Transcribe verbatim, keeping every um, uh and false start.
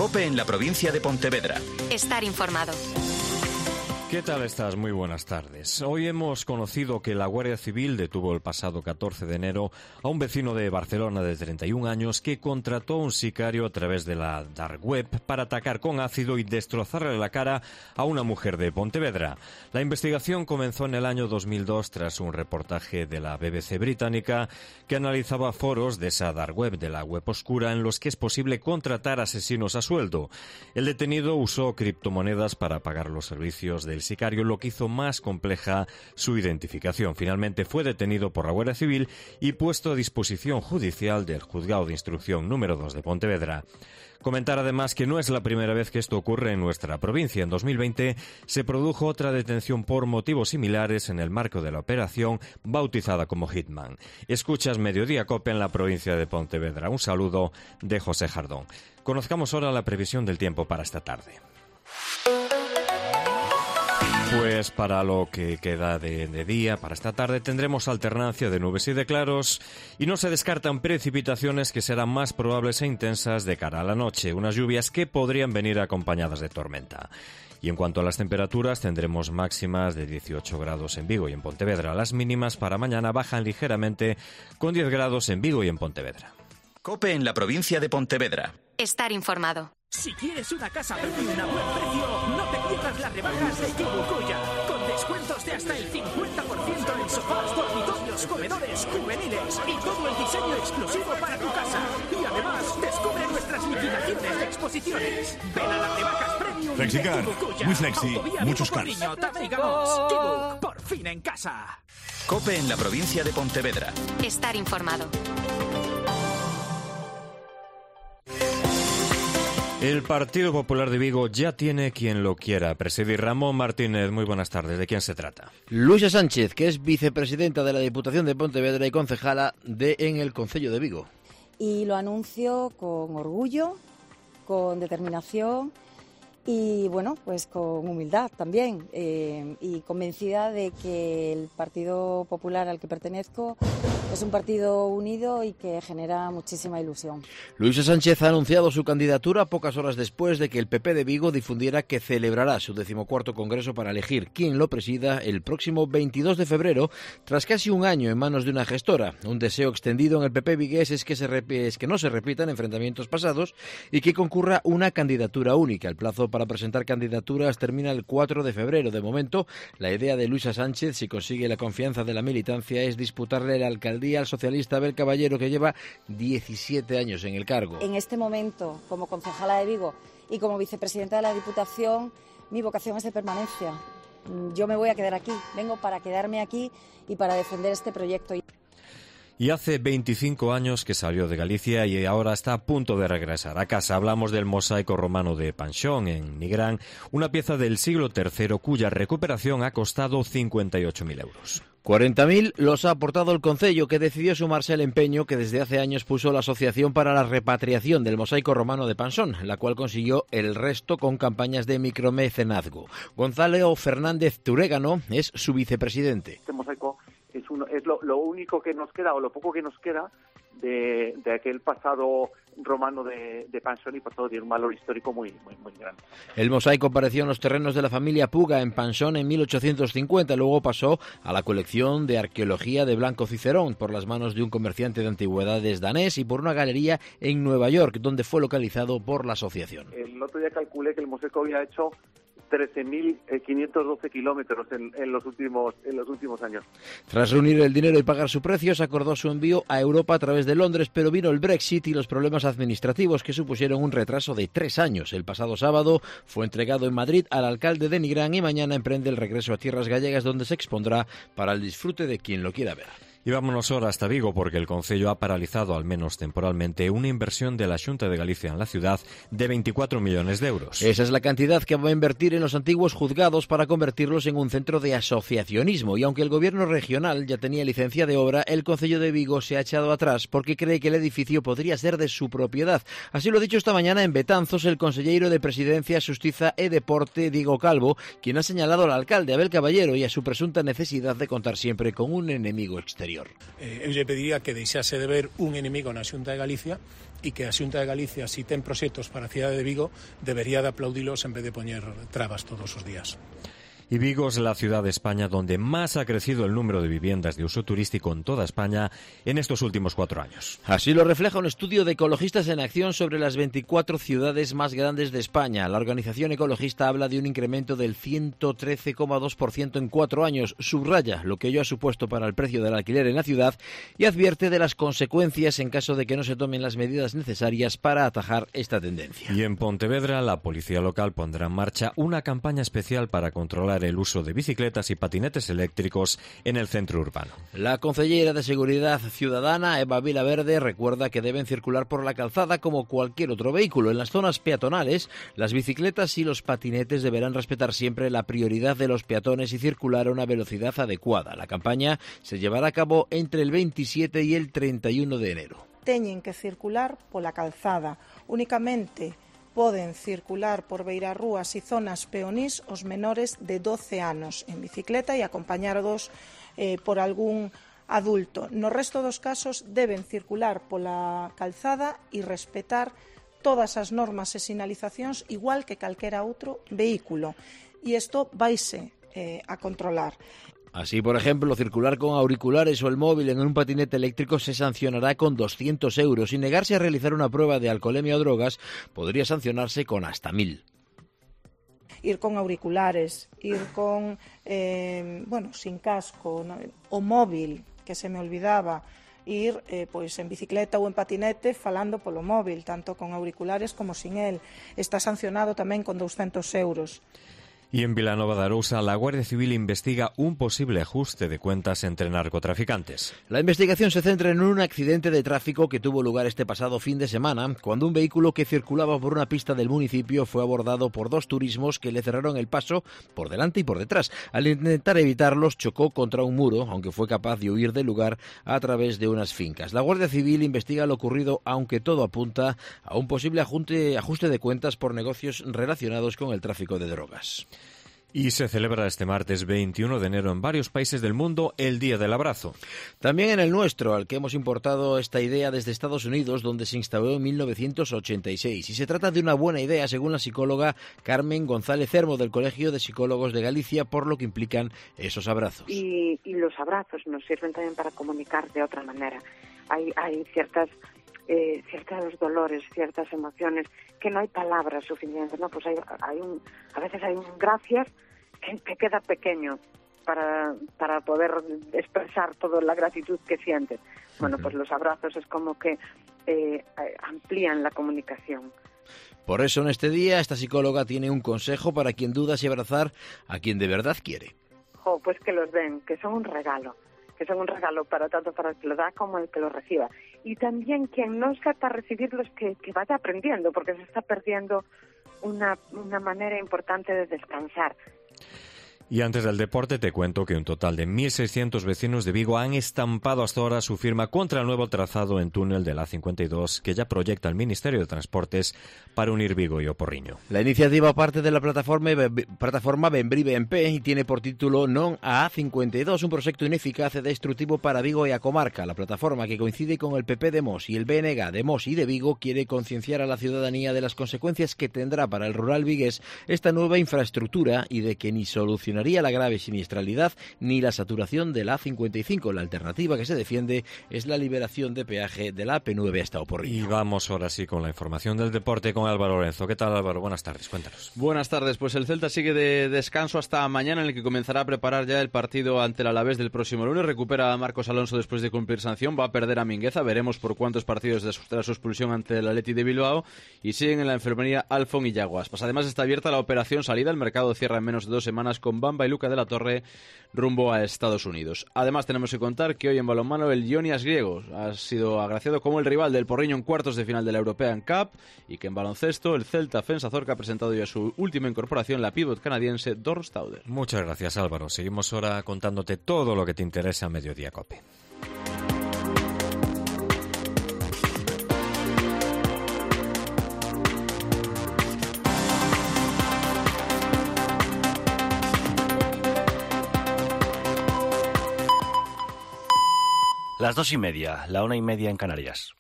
COPE en la provincia de Pontevedra. Estar informado. ¿Qué tal estás? Muy buenas tardes. Hoy hemos conocido que la Guardia Civil detuvo el pasado catorce de enero a un vecino de Barcelona de treinta y un años que contrató a un sicario a través de la dark web para atacar con ácido y destrozarle la cara a una mujer de Pontevedra. La investigación comenzó en el año dos mil dos tras un reportaje de la B B C británica que analizaba foros de esa dark web, de la web oscura, en los que es posible contratar asesinos a sueldo. El detenido usó criptomonedas para pagar los servicios de el sicario, lo que hizo más compleja su identificación. Finalmente fue detenido por la Guardia Civil y puesto a disposición judicial del Juzgado de Instrucción número dos de Pontevedra. Comentar además que no es la primera vez que esto ocurre en nuestra provincia. En dos mil veinte se produjo otra detención por motivos similares en el marco de la operación bautizada como Hitman. Escuchas Mediodía COPE en la provincia de Pontevedra. Un saludo de José Jardón. Conozcamos ahora la previsión del tiempo para esta tarde. Pues para lo que queda de, de día, para esta tarde, tendremos alternancia de nubes y de claros y no se descartan precipitaciones que serán más probables e intensas de cara a la noche, unas lluvias que podrían venir acompañadas de tormenta. Y en cuanto a las temperaturas, tendremos máximas de dieciocho grados en Vigo y en Pontevedra. Las mínimas para mañana bajan ligeramente con diez grados en Vigo y en Pontevedra. COPE en la provincia de Pontevedra. Estar informado. Si quieres una casa premium a buen precio, no te pierdas las rebajas de Kibukuya, con descuentos de hasta el cincuenta por ciento en sofás, dormitorios, comedores, juveniles y todo el diseño exclusivo para tu casa. Y además, descubre nuestras liquidaciones de exposiciones. Ven a las rebajas premium Flexicar, de Kibukuya. muy flexi, muchos cars. Te digamos, Kibuk, por fin en casa. COPE en la provincia de Pontevedra. Estar informado. El Partido Popular de Vigo ya tiene quien lo quiera presidir. Ramón Martínez, muy buenas tardes. ¿De quién se trata? Luisa Sánchez, que es vicepresidenta de la Diputación de Pontevedra y concejala de en el Concello de Vigo. Y lo anuncio con orgullo, con determinación y, bueno, pues con humildad también. Eh, y convencida de que el Partido Popular al que pertenezco es un partido unido y que genera muchísima ilusión. Luisa Sánchez ha anunciado su candidatura pocas horas después de que el P P de Vigo difundiera que celebrará su decimocuarto congreso para elegir quién lo presida el próximo veintidós de febrero, tras casi un año en manos de una gestora. Un deseo extendido en el P P vigués es que, se rep- es que no se repitan enfrentamientos pasados y que concurra una candidatura única. El plazo para presentar candidaturas termina el cuatro de febrero. De momento, la idea de Luisa Sánchez, si consigue la confianza de la militancia, es disputarle la alcaldía al socialista Abel Caballero, que lleva diecisiete años en el cargo. En este momento, como concejala de Vigo y como vicepresidenta de la Diputación, mi vocación es de permanencia. Yo me voy a quedar aquí, vengo para quedarme aquí y para defender este proyecto. Y hace veinticinco años que salió de Galicia y ahora está a punto de regresar a casa. Hablamos del mosaico romano de Panxón, en Nigrán, una pieza del siglo tercero cuya recuperación ha costado cincuenta y ocho mil euros. cuarenta mil los ha aportado el concello, que decidió sumarse al empeño que desde hace años puso la Asociación para la Repatriación del Mosaico Romano de Panxón, la cual consiguió el resto con campañas de micromecenazgo. Gonzalo Fernández Turégano es su vicepresidente. Este mosaico es, uno, es lo, lo único que nos queda, o lo poco que nos queda, de, de aquel pasado romano de, de Panxón, y por todo tiene un valor histórico muy, muy, muy grande. El mosaico apareció en los terrenos de la familia Puga en Panxón en mil ochocientos cincuenta, luego pasó a la colección de arqueología de Blanco Cicerón por las manos de un comerciante de antigüedades danés y por una galería en Nueva York, donde fue localizado por la asociación. El otro día calculé que el mosaico había hecho trece mil quinientos doce kilómetros en, en, los últimos, en los últimos años. Tras reunir el dinero y pagar su precio, se acordó su envío a Europa a través de Londres, pero vino el Brexit y los problemas administrativos que supusieron un retraso de tres años. El pasado sábado fue entregado en Madrid al alcalde de Nigrán y mañana emprende el regreso a tierras gallegas, donde se expondrá para el disfrute de quien lo quiera ver. Y vámonos ahora hasta Vigo, porque el concello ha paralizado, al menos temporalmente, una inversión de la Xunta de Galicia en la ciudad de veinticuatro millones de euros. Esa es la cantidad que va a invertir en los antiguos juzgados para convertirlos en un centro de asociacionismo. Y aunque el gobierno regional ya tenía licencia de obra, el concello de Vigo se ha echado atrás porque cree que el edificio podría ser de su propiedad. Así lo ha dicho esta mañana en Betanzos el conselleiro de Presidencia, Xustiza e Deporte, Diego Calvo, quien ha señalado al alcalde Abel Caballero y a su presunta necesidad de contar siempre con un enemigo exterior. anterior. Eh, eu lle pediría que deixase de ver un enemigo na Xunta de Galicia e que a Xunta de Galicia, si ten proxectos para a cidade de Vigo, debería de aplaudilos en vez de poñer trabas todos os días. Y Vigo es la ciudad de España donde más ha crecido el número de viviendas de uso turístico en toda España en estos últimos cuatro años. Así lo refleja un estudio de Ecologistas en Acción sobre las veinticuatro ciudades más grandes de España. La organización ecologista habla de un incremento del ciento trece coma dos por ciento en cuatro años. Subraya lo que ello ha supuesto para el precio del alquiler en la ciudad y advierte de las consecuencias en caso de que no se tomen las medidas necesarias para atajar esta tendencia. Y en Pontevedra, la policía local pondrá en marcha una campaña especial para controlar el uso de bicicletas y patinetes eléctricos en el centro urbano. La concejera de Seguridad Ciudadana, Eva Vilaverde, recuerda que deben circular por la calzada como cualquier otro vehículo. En las zonas peatonales, las bicicletas y los patinetes deberán respetar siempre la prioridad de los peatones y circular a una velocidad adecuada. La campaña se llevará a cabo entre el veintisiete y el treinta y uno de enero. Teñen que circular pola calzada. Únicamente poden circular por beirarrúas e zonas peonís os menores de doce anos en bicicleta e acompañados eh, por algún adulto. No resto dos casos deben circular pola calzada e respetar todas as normas e sinalizacións igual que calquera outro vehículo. E isto vaise eh, a controlar. Así, por ejemplo, circular con auriculares o el móvil en un patinete eléctrico se sancionará con doscientos euros y negarse a realizar una prueba de alcoholemia o drogas podría sancionarse con hasta mil. Ir con auriculares, ir con, eh, bueno, sin casco, ¿no? O móvil, que se me olvidaba, ir eh, pois en bicicleta ou en patinete falando polo móvil, tanto con auriculares como sin él. Está sancionado tamén con doscientos euros. Y en Vilanova de Arousa, la Guardia Civil investiga un posible ajuste de cuentas entre narcotraficantes. La investigación se centra en un accidente de tráfico que tuvo lugar este pasado fin de semana, cuando un vehículo que circulaba por una pista del municipio fue abordado por dos turismos que le cerraron el paso por delante y por detrás. Al intentar evitarlos, chocó contra un muro, aunque fue capaz de huir del lugar a través de unas fincas. La Guardia Civil investiga lo ocurrido, aunque todo apunta a un posible ajuste, ajuste de cuentas por negocios relacionados con el tráfico de drogas. Y se celebra este martes veintiuno de enero en varios países del mundo el Día del Abrazo. También en el nuestro, al que hemos importado esta idea desde Estados Unidos, donde se instauró en mil novecientos ochenta y seis. Y se trata de una buena idea, según la psicóloga Carmen González Cermo, del Colegio de Psicólogos de Galicia, por lo que implican esos abrazos. Y, y los abrazos nos sirven también para comunicar de otra manera. Hay, hay ciertas... Eh, ciertos dolores, ciertas emociones, que no hay palabras suficientes, ¿no? Pues hay, hay un, a veces hay un gracias que, que queda pequeño para, para poder expresar toda la gratitud que sientes. Bueno, pues los abrazos es como que eh, amplían la comunicación. Por eso en este día esta psicóloga tiene un consejo para quien duda si abrazar a quien de verdad quiere. Oh, pues que los den, que son un regalo. que son un regalo para tanto para el que lo da como el que lo reciba. Y también quien no sepa recibirlos, que, que vaya aprendiendo, porque se está perdiendo una, una manera importante de descansar. Y antes del deporte te cuento que un total de mil seiscientos vecinos de Vigo han estampado hasta ahora su firma contra el nuevo trazado en túnel de la A cincuenta y dos que ya proyecta el Ministerio de Transportes para unir Vigo y Oporriño. La iniciativa parte de la plataforma plataforma Benbri B M P y tiene por título Non a A cincuenta y dos, un proyecto ineficaz e destructivo para Vigo y a comarca. La plataforma, que coincide con el P P de Mos y el B N G de Mos y de Vigo, quiere concienciar a la ciudadanía de las consecuencias que tendrá para el rural vigués esta nueva infraestructura y de que ni solucionará la grave siniestralidad ni la saturación de la A cincuenta y cinco. La alternativa que se defiende es la liberación de peaje de la A P nueve hasta Oporriño. Y vamos ahora sí con la información del deporte con Álvaro Lorenzo. ¿Qué tal, Álvaro? Buenas tardes, cuéntanos. Buenas tardes, pues el Celta sigue de descanso hasta mañana, en el que comenzará a preparar ya el partido ante el Alavés del próximo lunes. Recupera a Marcos Alonso después de cumplir sanción, va a perder a Mingueza, veremos por cuántos partidos tras su expulsión ante el Atleti de Bilbao, y siguen en la enfermería Alfon y Yaguas. Pues además está abierta la operación salida, el mercado cierra en menos de dos semanas con Bamba y Luca de la Torre rumbo a Estados Unidos. Además tenemos que contar que hoy en balonmano el Ionias griego ha sido agraciado como el rival del Porriño en cuartos de final de la European Cup, y que en baloncesto el Celta Fensazorca ha presentado ya su última incorporación, la pívot canadiense Dor Stauder. Muchas gracias, Álvaro. Seguimos ahora contándote todo lo que te interesa a Mediodía Cope. Las dos y media, la una y media en Canarias.